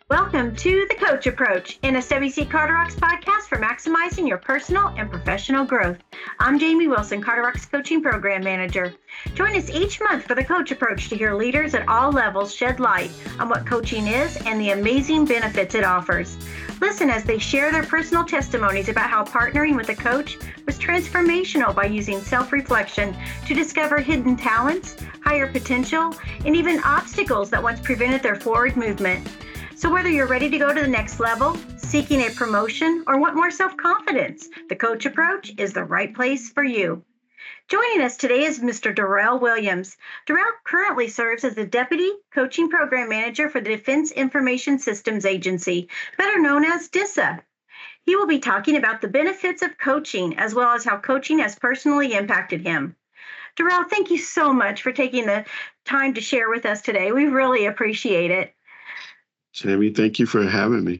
Welcome to The Coach Approach, an SWC Carter Rocks podcast for maximizing your personal and professional growth. I'm Jamie Wilson, Carter Rocks Coaching Program Manager. Join us each month for The Coach Approach to hear leaders at all levels shed light on what coaching is and the amazing benefits it offers. Listen as they share their personal testimonies about how partnering with a coach was transformational by using self-reflection to discover hidden talents, higher potential, and even obstacles that once prevented their forward movement. So whether you're ready to go to the next level, seeking a promotion, or want more self-confidence, the Coach Approach is the right place for you. Joining us today is Mr. Darrell Williams. Darrell currently serves as the Deputy Coaching Program Manager for the Defense Information Systems Agency, better known as DISA. He will be talking about the benefits of coaching, as well as how coaching has personally impacted him. Darrell, thank you so much for taking the time to share with us today. We really appreciate it. Jamie, thank you for having me.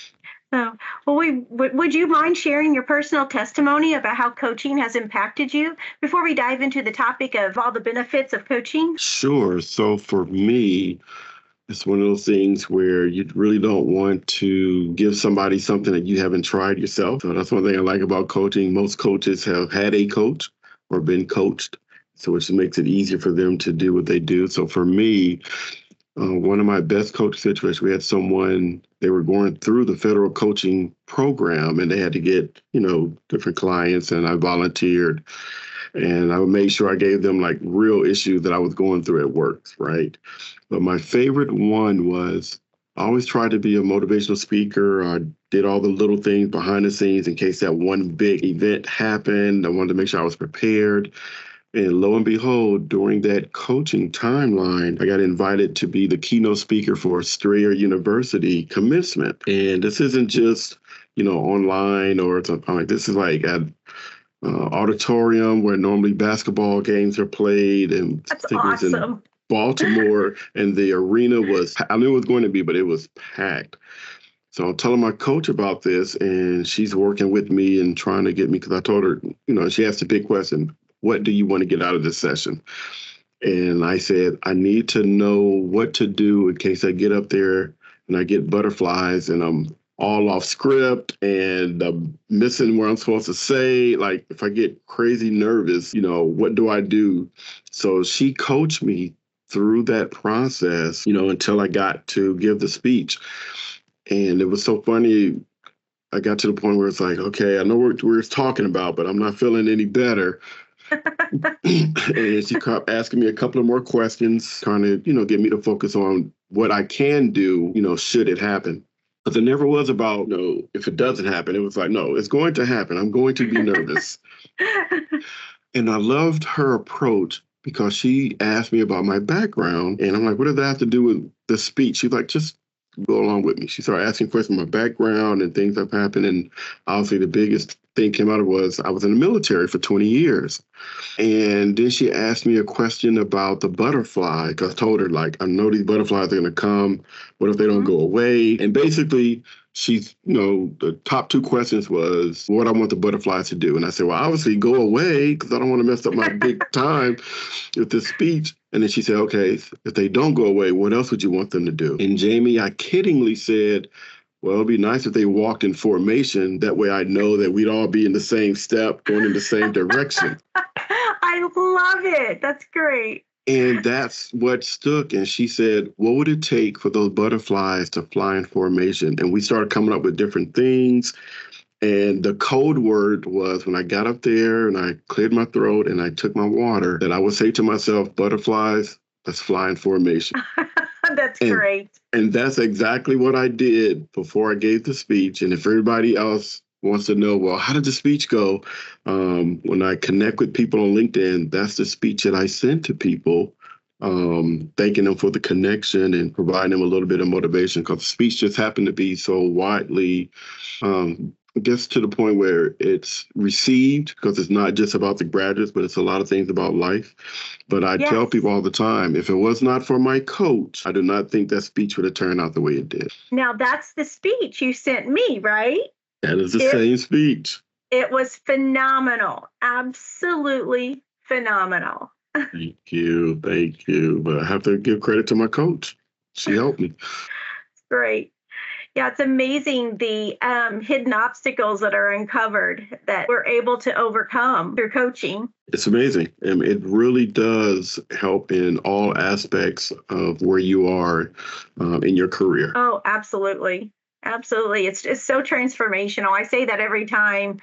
Would you mind sharing your personal testimony about how coaching has impacted you before we dive into the topic of all the benefits of coaching? Sure. So for me, it's one of those things where you really don't want to give somebody something that you haven't tried yourself. So that's one thing I like about coaching. Most coaches have had a coach or been coached, so which makes it easier for them to do what they do. So for me, one of my best coach situations, we had someone, they were going through the federal coaching program and they had to get, different clients, and I volunteered and I made sure I gave them like real issues that I was going through at work, right? But my favorite one was I always tried to be a motivational speaker. I did all the little things behind the scenes in case that one big event happened. I wanted to make sure I was prepared. And lo and behold, during that coaching timeline, I got invited to be the keynote speaker for Strayer University commencement. And this isn't just, online or something like this. Is like at auditorium where normally basketball games are played. And That's I think it was in awesome. Baltimore, and the arena was, I knew it was going to be, but it was packed. So I'm telling my coach about this, and she's working with me and trying to get me, because I told her, she asked a big question: what do you want to get out of this session? And I said, I need to know what to do in case I get up there and I get butterflies and I'm all off script and I'm missing what I'm supposed to say. Like if I get crazy nervous, what do I do? So she coached me through that process, until I got to give the speech. And it was so funny. I got to the point where it's like, okay, I know what we're talking about, but I'm not feeling any better. And she kept asking me a couple of more questions, trying to, get me to focus on what I can do, should it happen. But it never was about, if it doesn't happen. It was like, no, it's going to happen. I'm going to be nervous. And I loved her approach because she asked me about my background. And I'm like, what does that have to do with the speech? She's like, just go along with me. She started asking questions about my background and things that have happened. And obviously the biggest thing came out of was I was in the military for 20 years. And then she asked me a question about the butterfly, because I told her, like, I know these butterflies are going to come. What if they don't go away? And basically, she's, the top two questions was what I want the butterflies to do. And I said, well, obviously go away, because I don't want to mess up my big time with this speech. And then she said, okay, if they don't go away, what else would you want them to do? And Jamie, I kiddingly said, well, it'd be nice if they walked in formation. That way I know that we'd all be in the same step, going in the same direction. I love it. That's great. And that's what stuck. And she said, what would it take for those butterflies to fly in formation? And we started coming up with different things. And the code word was, when I got up there and I cleared my throat and I took my water, that I would say to myself, butterflies, let's fly in formation. That's great. And that's exactly what I did before I gave the speech. And if everybody else wants to know, well, how did the speech go? When I connect with people on LinkedIn, that's the speech that I send to people, thanking them for the connection and providing them a little bit of motivation, because the speech just happened to be so widely, I guess, to the point where it's received, because it's not just about the graduates, but it's a lot of things about life. But I tell people all the time, if it was not for my coach, I do not think that speech would have turned out the way it did. Now, that's the speech you sent me, right? That is the same speech. It was phenomenal. Absolutely phenomenal. Thank you. But I have to give credit to my coach. She helped me. Great. Yeah, it's amazing the hidden obstacles that are uncovered that we're able to overcome through coaching. It's amazing. And it really does help in all aspects of where you are in your career. Oh, absolutely. Absolutely. It's so transformational. I say that every time,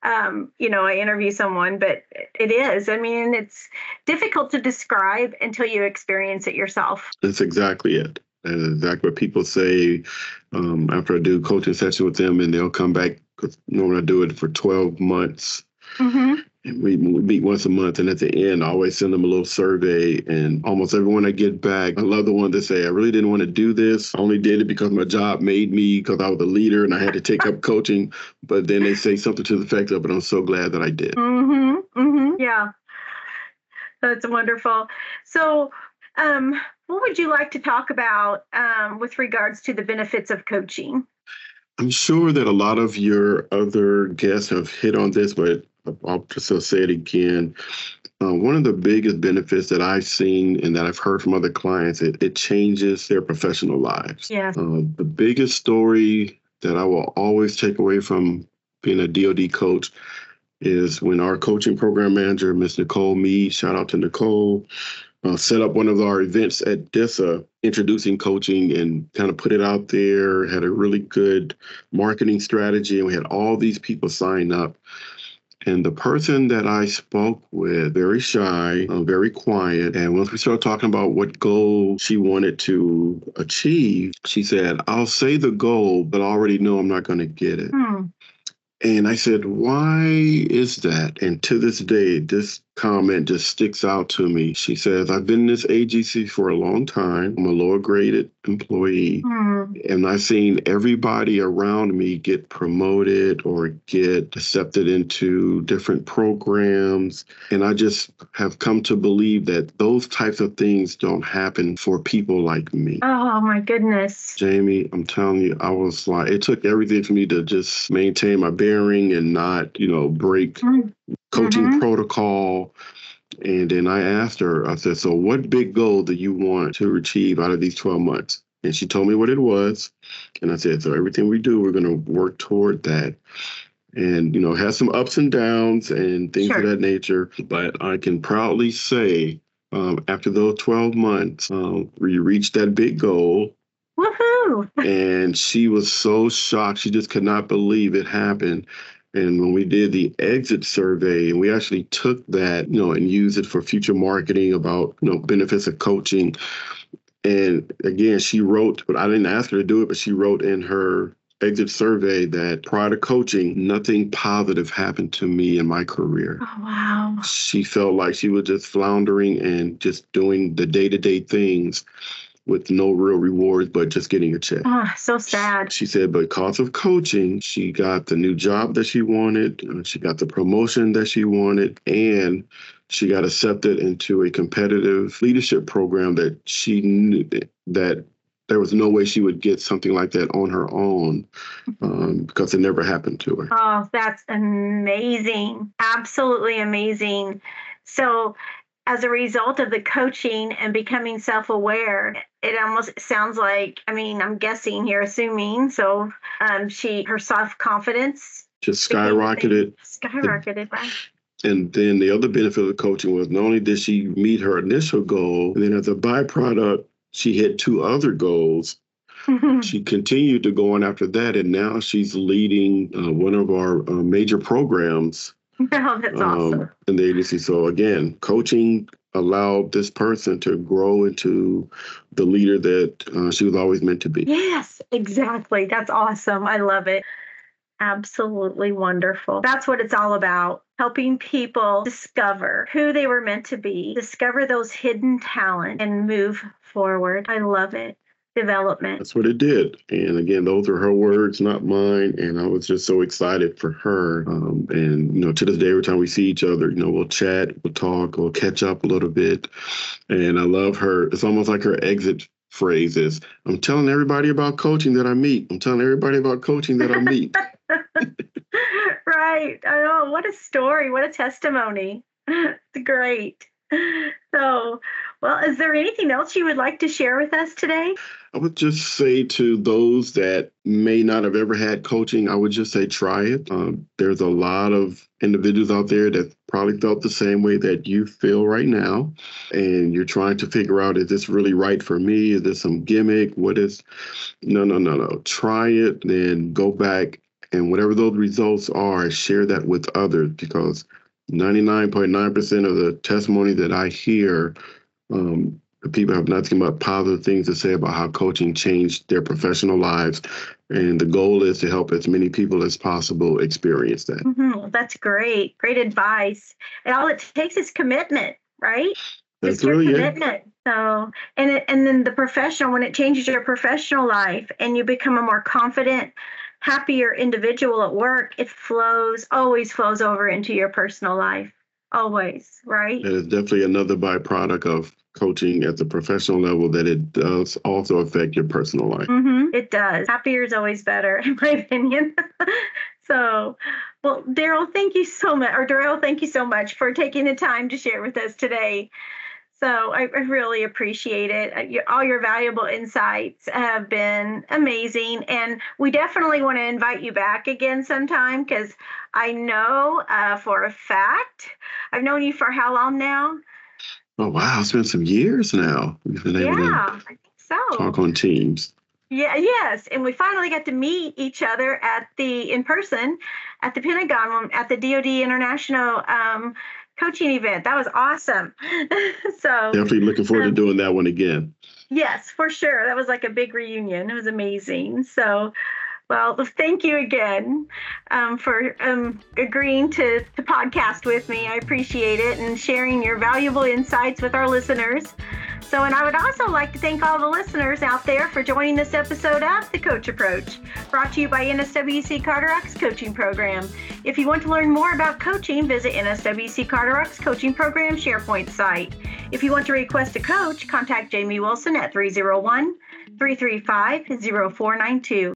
I interview someone, but it is. I mean, it's difficult to describe until you experience it yourself. That's exactly it. And exactly what people say after I do coaching session with them, and they'll come back because normally I do it for 12 months. Mm-hmm. And we meet once a month, and at the end, I always send them a little survey. And almost everyone I get back, I love the one that say, I really didn't want to do this. I only did it because my job made me, because I was a leader and I had to take up coaching. But then they say something to the effect of, but I'm so glad that I did. Mm-hmm. Mm-hmm. Yeah, that's wonderful. So, what would you like to talk about with regards to the benefits of coaching? I'm sure that a lot of your other guests have hit on this, but I'll just say it again. One of the biggest benefits that I've seen and that I've heard from other clients, it changes their professional lives. Yes. The biggest story that I will always take away from being a DoD coach is when our coaching program manager, Miss Nicole Mead, shout out to Nicole, set up one of our events at DISA, introducing coaching, and kind of put it out there, had a really good marketing strategy, and we had all these people sign up. And the person that I spoke with, very shy, very quiet. And once we started talking about what goal she wanted to achieve, she said, I'll say the goal, but I already know I'm not going to get it. And I said, why is that? And to this day, this comment just sticks out to me. She says, I've been in this agency for a long time. I'm a lower graded employee. And I've seen everybody around me get promoted or get accepted into different programs. And I just have come to believe that those types of things don't happen for people like me. Oh, my goodness. Jamie, I'm telling you, I was like, it took everything for me to just maintain my bearing and not, break coaching protocol. And then I asked her, I said, so what big goal do you want to achieve out of these 12 months? And she told me what it was. And I said, so everything we do, we're going to work toward that. And, has some ups and downs and things of that nature. But I can proudly say, after those 12 months, we reached that big goal. Woohoo! And she was so shocked. She just could not believe it happened. And when we did the exit survey, and we actually took that, and used it for future marketing about, benefits of coaching. And again, she wrote, but I didn't ask her to do it, but she wrote in her exit survey that prior to coaching, nothing positive happened to me in my career. Oh, wow. She felt like she was just floundering and just doing the day-to-day things with no real rewards, but just getting a check. Oh, so sad. She said because of coaching, she got the new job that she wanted, she got the promotion that she wanted, and she got accepted into a competitive leadership program that she knew that there was no way she would get something like that on her own because it never happened to her. Oh, that's amazing. Absolutely amazing. So as a result of the coaching and becoming self-aware, it almost sounds like, I'm guessing here, assuming, so her self-confidence just skyrocketed. Right? And then the other benefit of coaching was not only did she meet her initial goal, and then as a byproduct, she hit 2 other goals. She continued to go on after that, and now she's leading one of our major programs. Oh, that's awesome. In the agency. So again, coaching allowed this person to grow into the leader that she was always meant to be. Yes, exactly. That's awesome. I love it. Absolutely wonderful. That's what it's all about. Helping people discover who they were meant to be, discover those hidden talents, and move forward. I love it. Development. That's what it did. And again, those are her words, not mine. And I was just so excited for her. And, to this day, every time we see each other, we'll chat, we'll talk, we'll catch up a little bit. And I love her. It's almost like her exit phrase is, I'm telling everybody about coaching that I meet. I'm telling everybody about coaching that I meet. Right. I know. What a story. What a testimony. It's great. So, Well, is there anything else you would like to share with us today? I would just say to those that may not have ever had coaching, I would just say try it. There's a lot of individuals out there that probably felt the same way that you feel right now. And you're trying to figure out, is this really right for me? Is this some gimmick? What is? No. Try it, then go back. And whatever those results are, share that with others, because 99.9% of the testimony that I hear, people have nothing but positive things to say about how coaching changed their professional lives. And the goal is to help as many people as possible experience that. Mm-hmm. That's great. Great advice. And all it takes is commitment, right? That's Just your really commitment. it. So, and then the professional, when it changes your professional life and you become a more confident, happier individual at work, it always flows over into your personal life. Always, right? That is definitely another byproduct of coaching at the professional level, that it does also affect your personal life. Mm-hmm. It does. Happier is always better, in my opinion. So, well, Daryl, thank you so much, or Darrell, thank you so much for taking the time to share with us today. So I really appreciate it. All your valuable insights have been amazing. And we definitely want to invite you back again sometime, because I know for a fact, I've known you for how long now? Oh, wow. It's been some years now. We've been able to I think so. talk on Teams. Yeah, yes. And we finally got to meet each other in person at the Pentagon, at the DoD International coaching event. That was awesome. So Definitely looking forward to doing that one again. Yes, for sure. That was like a big reunion. It was amazing. So, well, thank you again for agreeing to podcast with me. I appreciate it, and sharing your valuable insights with our listeners. So, and I would also like to thank all the listeners out there for joining this episode of The Coach Approach, brought to you by NSWC Carter Rocks Coaching Program. If you want to learn more about coaching, visit NSWC Carter Rocks Coaching Program SharePoint site. If you want to request a coach, contact Jamie Wilson at 301-335-0492.